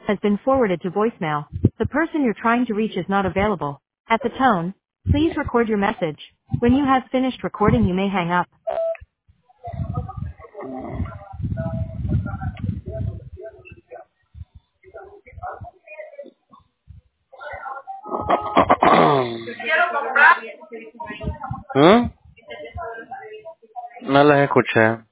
has been forwarded to voicemail. The person you're trying to reach is not available. At the tone, please record your message. When you have finished recording, you may hang up. ¿Mm? No las escuché.